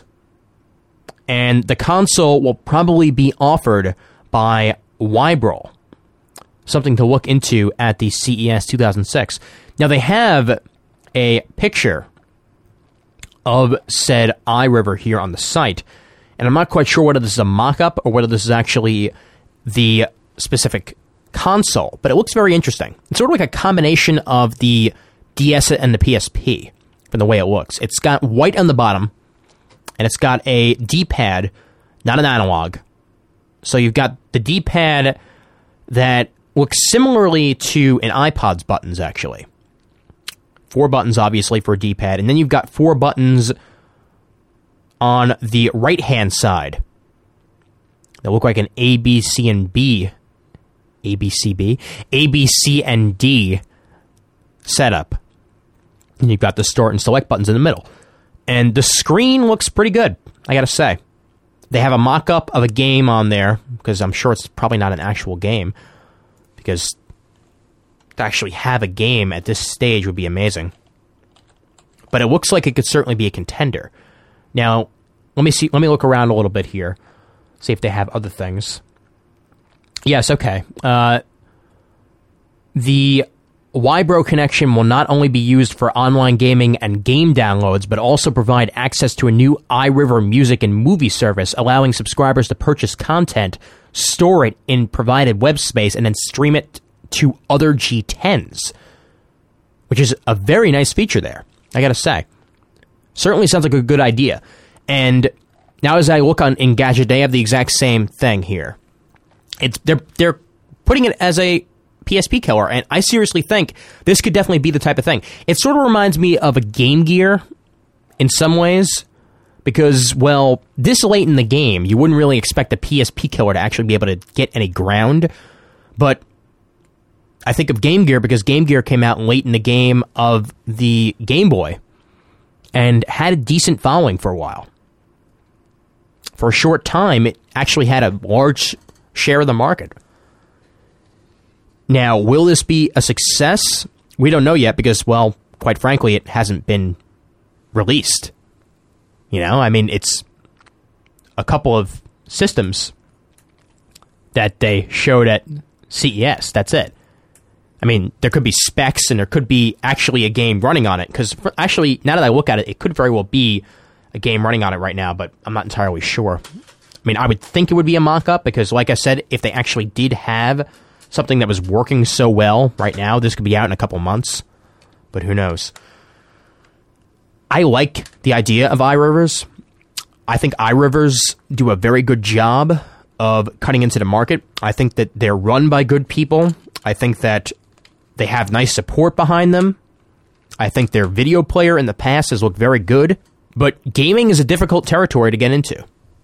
And the console will probably be offered by Wybrol, something to look into at the C E S two thousand six. Now, they have a picture of said iRiver here on the site, and I'm not quite sure whether this is a mock-up or whether this is actually the specific console, but it looks very interesting. It's sort of like a combination of the D S and the P S P from the way it looks. It's got white on the bottom, and it's got a D-pad, not an analog. So you've got the D-pad that looks similarly to an iPod's buttons, actually. Four buttons, obviously, for a D-pad, and then you've got four buttons on the right-hand side. They look like an A, B, C, and B. A, B, C, B? A, B, C, and D setup. And you've got the start and select buttons in the middle. And the screen looks pretty good, I gotta say. They have a mock-up of a game on there, because I'm sure it's probably not an actual game, because to actually have a game at this stage would be amazing. But it looks like it could certainly be a contender. Now, let me see. Let me look around a little bit here, see if they have other things. Yes, okay. Uh, the Wybro connection will not only be used for online gaming and game downloads, but also provide access to a new iRiver music and movie service, allowing subscribers to purchase content, store it in provided web space, and then stream it to other G tens, which is a very nice feature there, I gotta say. Certainly sounds like a good idea. And now as I look on Engadget, they have the exact same thing here. It's they're they're putting it as a P S P killer, and I seriously think this could definitely be the type of thing. It sort of reminds me of a Game Gear in some ways, because, well, this late in the game, you wouldn't really expect a P S P killer to actually be able to get any ground, but I think of Game Gear because Game Gear came out late in the game of the Game Boy and had a decent following for a while. For a short time, it actually had a large share of the market. Now, will this be a success? We don't know yet because, well, quite frankly, it hasn't been released. You know, I mean, it's a couple of systems that they showed at C E S. That's it. I mean, there could be specs and there could be actually a game running on it. Because actually, now that I look at it, it could very well be a game running on it right now, but I'm not entirely sure. I mean, I would think it would be a mock-up because, like I said, if they actually did have something that was working so well right now, this could be out in a couple months. But who knows? I like the idea of iRivers. I think iRivers do a very good job of cutting into the market. I think that they're run by good people. I think that they have nice support behind them. I think their video player in the past has looked very good. But gaming is a difficult territory to get into.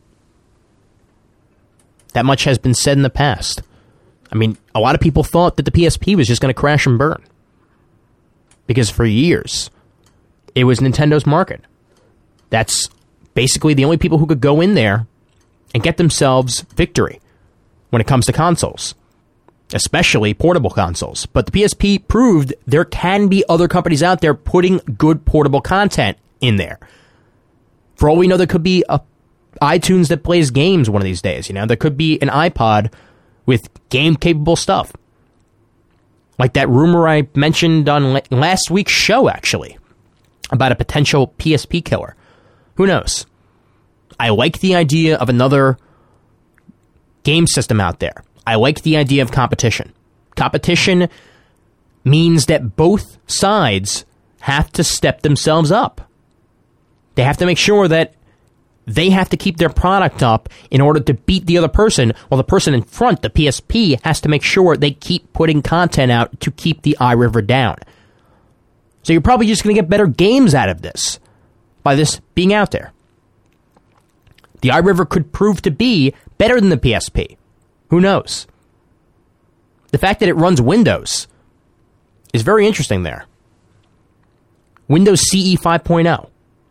That much has been said in the past. I mean, a lot of people thought that the P S P was just going to crash and burn. Because for years, it was Nintendo's market. That's basically the only people who could go in there and get themselves victory when it comes to consoles. Especially portable consoles. But the P S P proved there can be other companies out there putting good portable content in there. For all we know, there could be a iTunes that plays games one of these days. You know, there could be an iPod with game-capable stuff. Like that rumor I mentioned on last week's show, actually, about a potential P S P killer. Who knows? I like the idea of another game system out there. I like the idea of competition. Competition means that both sides have to step themselves up. They have to make sure that they have to keep their product up in order to beat the other person, while the person in front, the P S P, has to make sure they keep putting content out to keep the iRiver down. So you're probably just going to get better games out of this by this being out there. The iRiver could prove to be better than the P S P. Who knows? The fact that it runs Windows is very interesting there. Windows C E five point oh.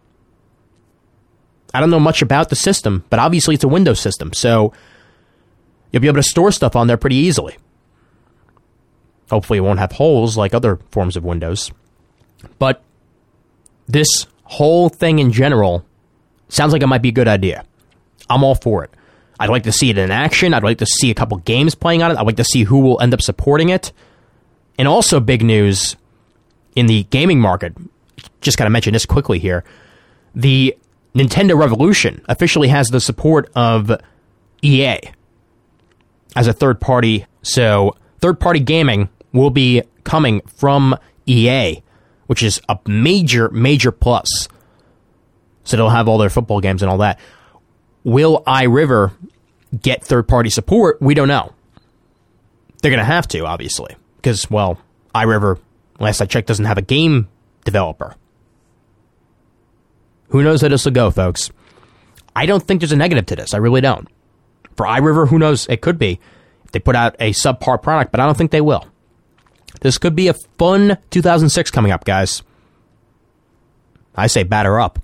I don't know much about the system, but obviously it's a Windows system, so you'll be able to store stuff on there pretty easily. Hopefully it won't have holes like other forms of Windows. But this whole thing in general sounds like it might be a good idea. I'm all for it. I'd like to see it in action. I'd like to see a couple games playing on it. I'd like to see who will end up supporting it. And also big news in the gaming market. Just got to mention this quickly here. The Nintendo Revolution officially has the support of E A as a third party. So third party gaming will be coming from E A, which is a major, major plus. So they'll have all their football games and all that. Will iRiver get third party support? We don't know. They're going to have to, obviously, because, well, iRiver, last I checked, doesn't have a game developer. Who knows how this will go, folks? I don't think there's a negative to this. I really don't. For iRiver, who knows? It could be if they put out a subpar product, but I don't think they will. This could be a fun two thousand six coming up, guys. I say batter up.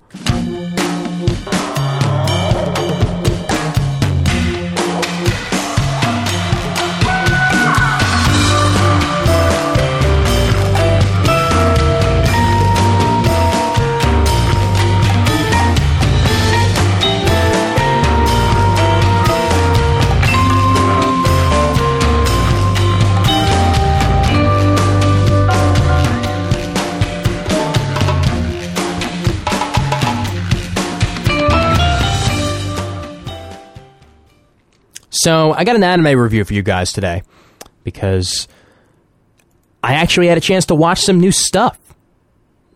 So, I got an anime review for you guys today, because I actually had a chance to watch some new stuff.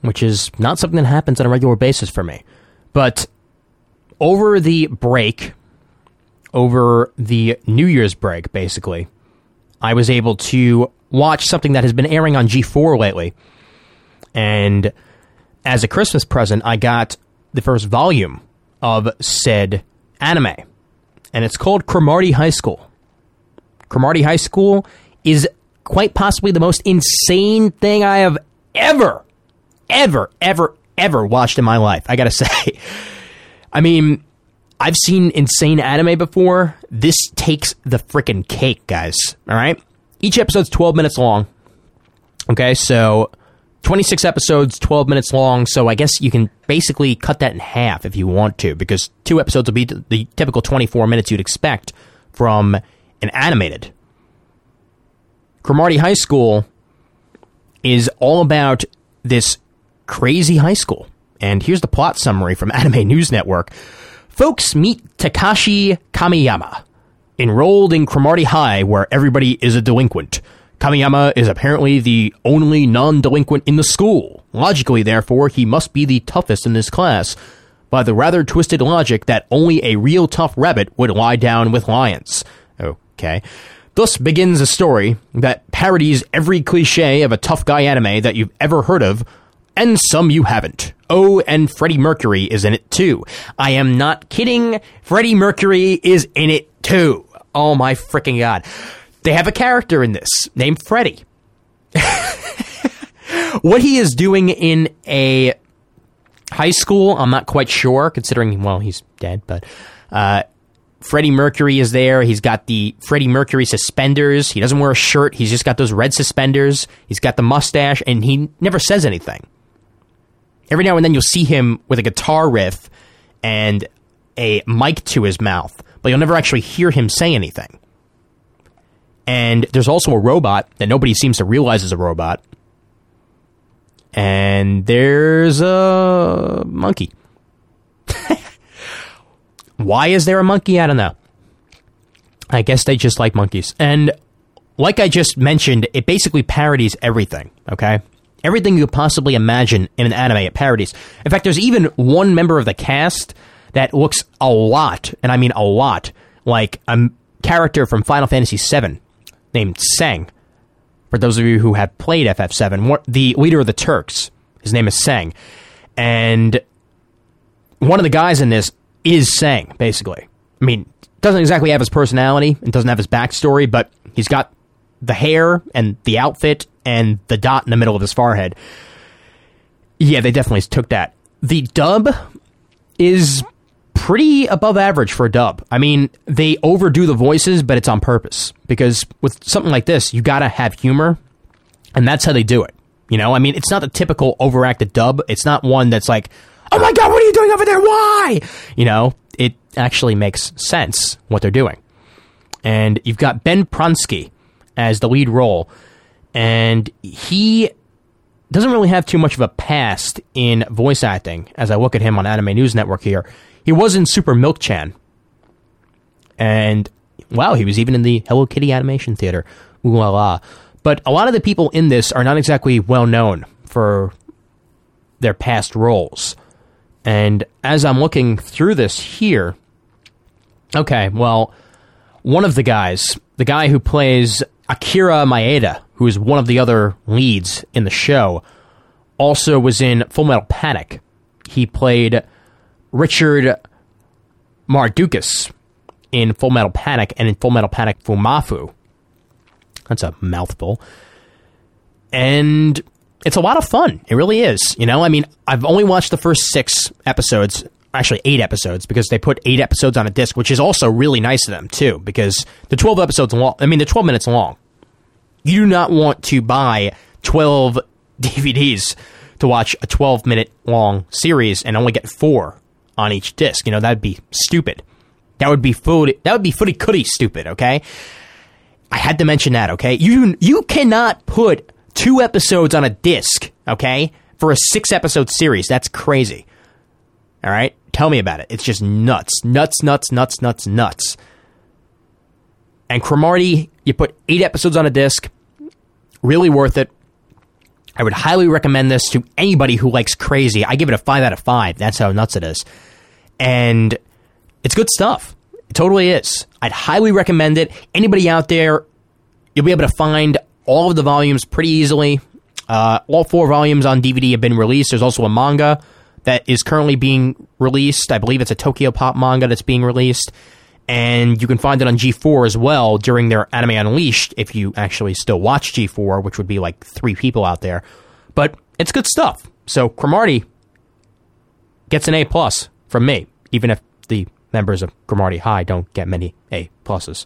which is not something that happens on a regular basis for me. But over the break, over the New Year's break, basically, I was able to watch something that has been airing on G four lately. And as a Christmas present, I got the first volume of said anime. And it's called Cromartie High School. Cromartie High School is quite possibly the most insane thing I have ever, ever, ever, ever watched in my life, I gotta say. I mean, I've seen insane anime before. This takes the frickin' cake, guys. All right? Each episode's twelve minutes long. Okay, so twenty-six episodes, twelve minutes long. So I guess you can basically cut that in half if you want to, because two episodes will be the typical twenty-four minutes you'd expect from an animated. Cromartie High School is all about this crazy high school. And here's the plot summary from Anime News Network. Folks meet Takashi Kamiyama, enrolled in Cromartie High where everybody is a delinquent. Kamiyama is apparently the only non-delinquent in the school. Logically, therefore, he must be the toughest in this class, by the rather twisted logic that only a real tough rabbit would lie down with lions. Okay. Thus begins a story that parodies every cliche of a tough guy anime that you've ever heard of, and some you haven't. Oh, and Freddie Mercury is in it too. I am not kidding. Freddie Mercury is in it too. Oh my freaking god. They have a character in this named Freddie. What he is doing in a high school, I'm not quite sure, considering, well, he's dead, but uh, Freddie Mercury is there. He's got the Freddie Mercury suspenders. He doesn't wear a shirt. He's just got those red suspenders. He's got the mustache, and he never says anything. Every now and then you'll see him with a guitar riff and a mic to his mouth, but you'll never actually hear him say anything. And there's also a robot that nobody seems to realize is a robot. And there's a monkey. Why is there a monkey? I don't know. I guess they just like monkeys. And like I just mentioned, it basically parodies everything, okay? Everything you could possibly imagine in an anime, it parodies. In fact, there's even one member of the cast that looks a lot, and I mean a lot, like a character from Final Fantasy seven named Sang. For those of you who have played F F seven, the leader of the Turks, his name is Sang. And one of the guys in this is Sang, basically. I mean, doesn't exactly have his personality, and doesn't have his backstory, but he's got the hair and the outfit and the dot in the middle of his forehead. Yeah, they definitely took that. The dub is pretty above average for a dub. I mean, they overdo the voices, but it's on purpose. Because with something like this, you gotta have humor, and that's how they do it. You know, I mean, it's not the typical overacted dub. It's not one that's like, oh my god, what are you doing over there? Why? You know, it actually makes sense what they're doing. And you've got Ben Pronsky as the lead role, and he doesn't really have too much of a past in voice acting, as I look at him on Anime News Network here. He was in Super Milk-chan, and wow, he was even in the Hello Kitty Animation Theater. Ooh la la. But a lot of the people in this are not exactly well known for their past roles. And as I'm looking through this here, okay, well, one of the guys, the guy who plays Akira Maeda, who is one of the other leads in the show, also was in Full Metal Panic. He played Richard Mardukas in Full Metal Panic, and in Full Metal Panic Fumafu. That's a mouthful. And it's a lot of fun. It really is. You know, I mean, I've only watched the first six episodes, actually eight episodes, because they put eight episodes on a disc, which is also really nice of them, too, because the twelve episodes long, I mean, they're twelve minutes long. You do not want to buy twelve D V Ds to watch a twelve minute long series and only get four on each disc. You know, that'd be stupid. That would be food. That would be footy cooty stupid, okay? I had to mention that, okay? You you cannot put two episodes on a disc, okay, for a six-episode series. That's crazy. All right? Tell me about it. It's just nuts. Nuts, nuts, nuts, nuts, nuts. And Cromartie, you put eight episodes on a disc. Really worth it. I would highly recommend this to anybody who likes crazy. I give it a five out of five. That's how nuts it is. And it's good stuff. It totally is. I'd highly recommend it. Anybody out there, you'll be able to find all of the volumes pretty easily. Uh, all four volumes on D V D have been released. There's also a manga that is currently being released. I believe it's a Tokyo Pop manga that's being released. And you can find it on G four as well during their Anime Unleashed, if you actually still watch G four, which would be like three people out there. But it's good stuff. So Cromartie gets an A plus from me, even if the members of Cromartie High don't get many A pluses.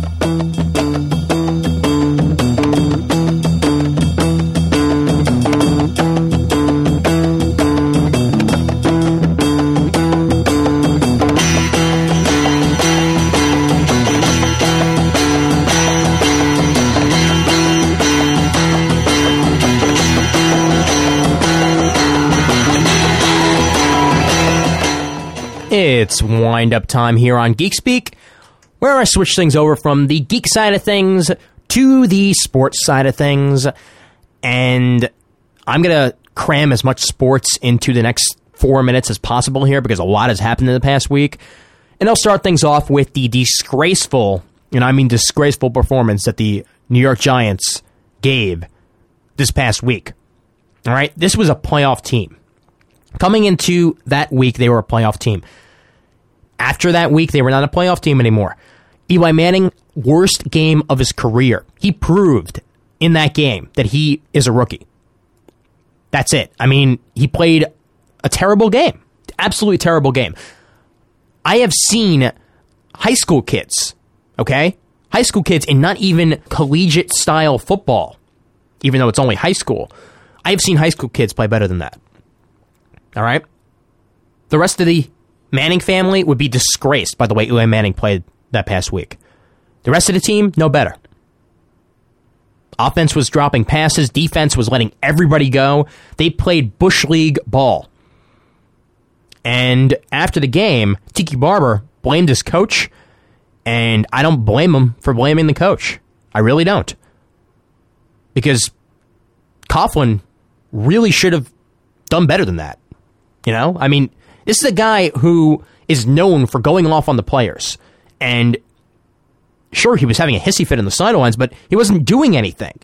It's wind-up time here on Geek Speak, where I switch things over from the geek side of things to the sports side of things. And I'm going to cram as much sports into the next four minutes as possible here because a lot has happened in the past week. And I'll start things off with the disgraceful, and I mean disgraceful performance that the New York Giants gave this past week. All right, this was a playoff team. Coming into that week, they were a playoff team. After that week, they were not a playoff team anymore. Eli Manning, worst game of his career. He proved in that game that he is a rookie. That's it. I mean, he played a terrible game. Absolutely terrible game. I have seen high school kids, okay? High school kids in not even collegiate-style football, even though it's only high school. I have seen high school kids play better than that. All right? The rest of the Manning family would be disgraced by the way Eli Manning played that past week. The rest of the team, no better. Offense was dropping passes. Defense was letting everybody go. They played Bush League ball. And after the game, Tiki Barber blamed his coach, and I don't blame him for blaming the coach. I really don't. Because Coughlin really should have done better than that. You know? I mean, this is a guy who is known for going off on the players. And sure, he was having a hissy fit in the sidelines, but he wasn't doing anything.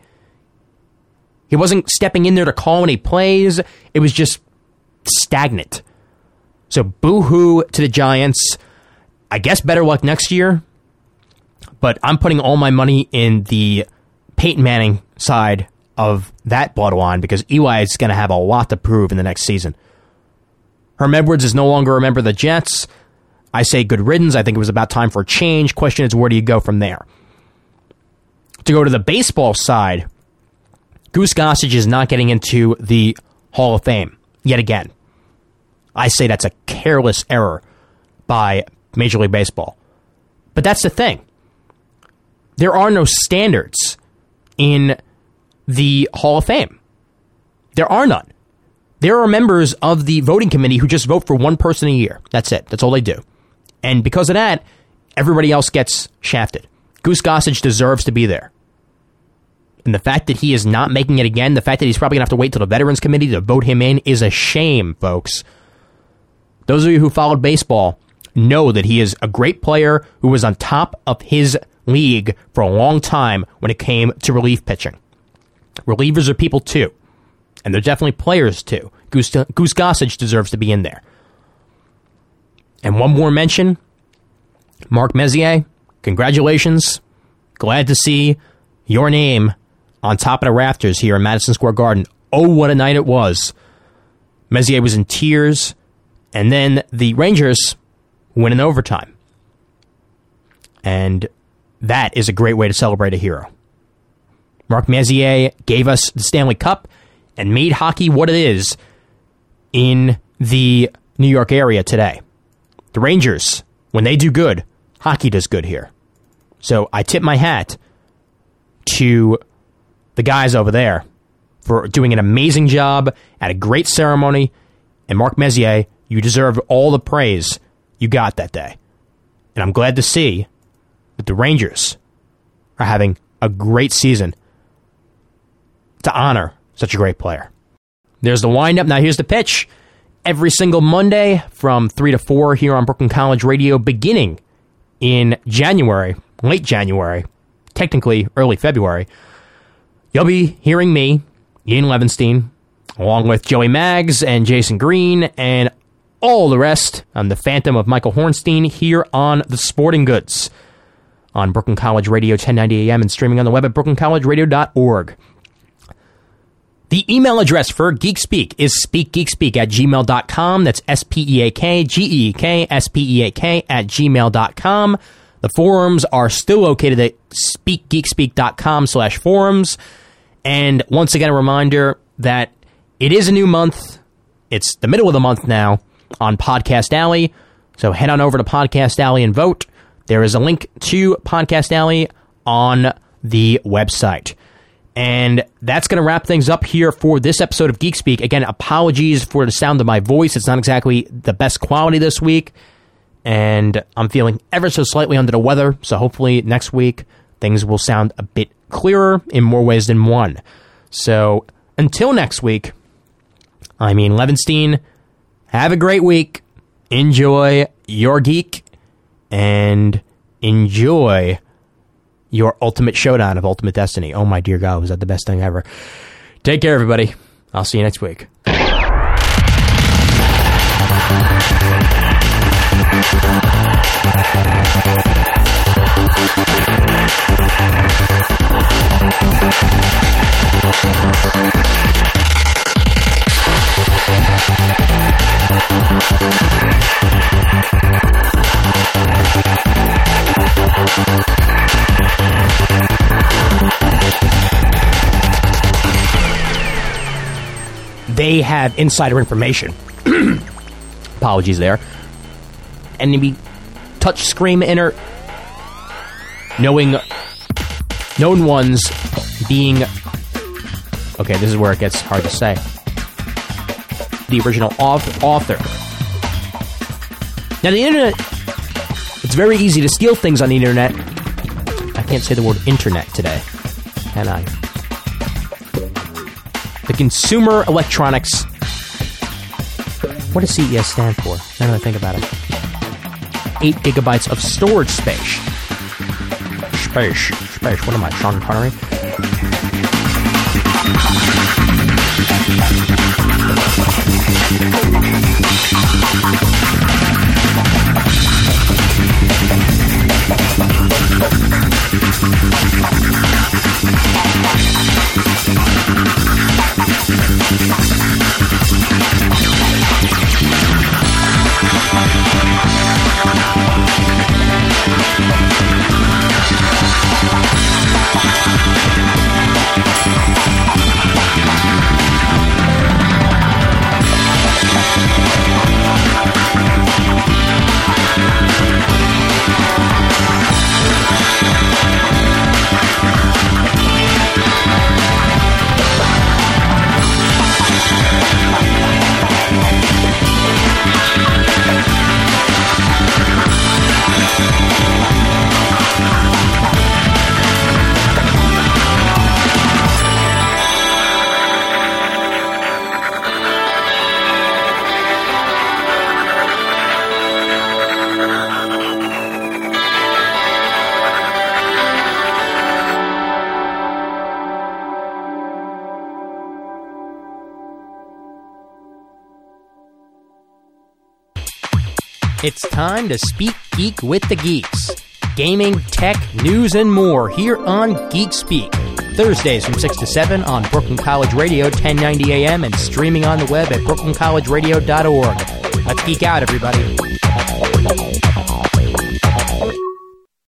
He wasn't stepping in there to call any plays. It was just stagnant. So boo-hoo to the Giants. I guess better luck next year. But I'm putting all my money in the Peyton Manning side of that bloodline because Eli is going to have a lot to prove in the next season. Herm Edwards is no longer a member of the Jets. I say good riddance. I think it was about time for a change. Question is, where do you go from there? To go to the baseball side, Goose Gossage is not getting into the Hall of Fame yet again. I say that's a careless error by Major League Baseball. But that's the thing. There are no standards in the Hall of Fame. There are none. There are members of the voting committee who just vote for one person a year. That's it. That's all they do. And because of that, everybody else gets shafted. Goose Gossage deserves to be there. And the fact that he is not making it again, the fact that he's probably going to have to wait till the Veterans Committee to vote him in is a shame, folks. Those of you who followed baseball know that he is a great player who was on top of his league for a long time when it came to relief pitching. Relievers are people too. And they're definitely players, too. Goose, Goose Gossage deserves to be in there. And one more mention. Mark Messier, congratulations. Glad to see your name on top of the rafters here in Madison Square Garden. Oh, what a night it was. Messier was in tears. And then the Rangers win in overtime. And that is a great way to celebrate a hero. Mark Messier gave us the Stanley Cup and made hockey what it is in the New York area today. The Rangers, when they do good, hockey does good here. So I tip my hat to the guys over there for doing an amazing job at a great ceremony. And Mark Messier, you deserve all the praise you got that day. And I'm glad to see that the Rangers are having a great season to honor Such a great player. There's the wind-up. Now here's the pitch. Every single Monday from three to four here on Brooklyn College Radio, beginning in January, late January, technically early February, you'll be hearing me, Ian Levinstein, along with Joey Maggs and Jason Green and all the rest. I'm the Phantom of Michael Hornstein here on The Sporting Goods on Brooklyn College Radio, ten ninety A M, and streaming on the web at brooklyn college radio dot org. The email address for Geek Speak is speakgeekspeak at gmail dot com. That's S P E A K G E E K S P E A K at gmail dot com. The forums are still located at speakgeekspeak.com slash forums. And once again, a reminder that it is a new month. It's the middle of the month now on Podcast Alley. So head on over to Podcast Alley and vote. There is a link to Podcast Alley on the website. And that's going to wrap things up here for this episode of Geek Speak. Again, apologies for the sound of my voice. It's not exactly the best quality this week. And I'm feeling ever so slightly under the weather. So hopefully next week things will sound a bit clearer in more ways than one. So until next week, I'm Ian Levinstein. Have a great week. Enjoy your geek. And enjoy your Ultimate Showdown of Ultimate Destiny. Oh my dear God, was that the best thing ever. Take care, everybody. I'll see you next week. They have insider information. Apologies there. Enemy touch screen inner. Knowing known ones being... Okay, this is where it gets hard to say. The original author. Now, the internet... It's very easy to steal things on the internet. I can't say the word internet today, can I? The Consumer Electronics... What does C E S stand for? Now that I think about it. Eight gigabytes of storage space. Space. Space. What am I, Sean Connery? It's time to speak geek with the geeks. Gaming, tech, news, and more here on Geek Speak. Thursdays from six to seven on Brooklyn College Radio, ten ninety A M, and streaming on the web at brooklyn college radio dot org. Let's geek out, everybody.